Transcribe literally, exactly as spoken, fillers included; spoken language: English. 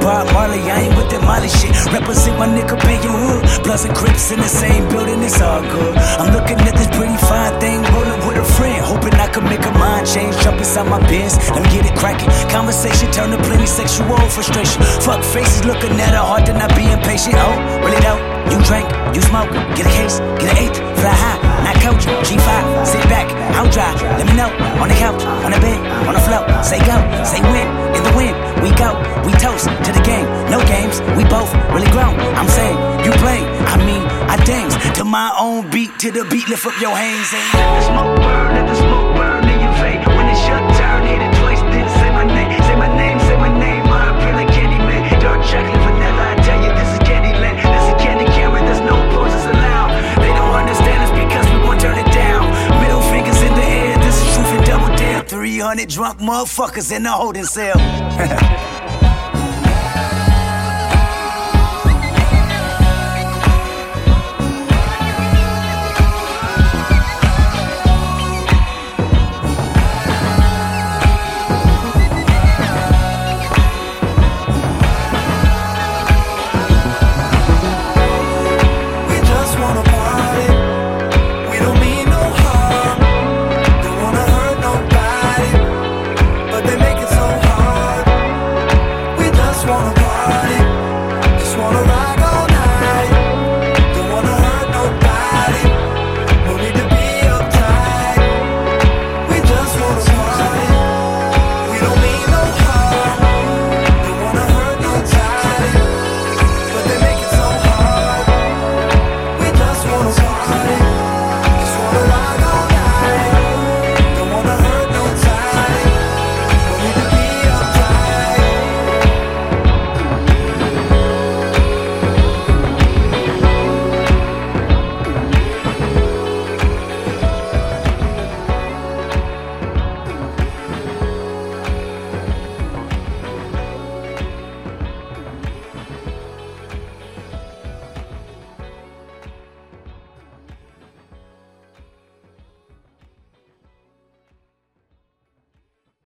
Bob Marley, I ain't with that Molly shit. Represent my nigga Bayon Hood. Bloods and Crips in the same building, it's all good. I'm looking at this pretty fine thing, rolling with a friend, hoping I could make a mind change. Jump inside my Benz, let me get it cracking. Conversation turn to plenty sexual frustration. Fuck faces looking at her hard to not be impatient. Oh, really though? You drink, you smoke, get a case, get an eighth, fly high, not coach, G five, sit back, out dry, let me know, on the couch, on the bed, on the floor, say go, say win, in the wind, we go, we toast to the game, no games, we both really grown, I'm saying, you playing, I mean, I dance, to my own beat, to the beat, lift up your hands, and let the smoke burn, let the smoke burn in your vein, when it's your turn, hit it twice, then say my name, say my name, say my name, I feel like Candyman, dark chocolate, vanilla, I tell you, this is Candyland, this is Candy Camera, there's no poses allowed, they don't understand us because we won't turn it down, middle fingers in the air, this is truth and double dare, three hundred drunk motherfuckers in the holding cell.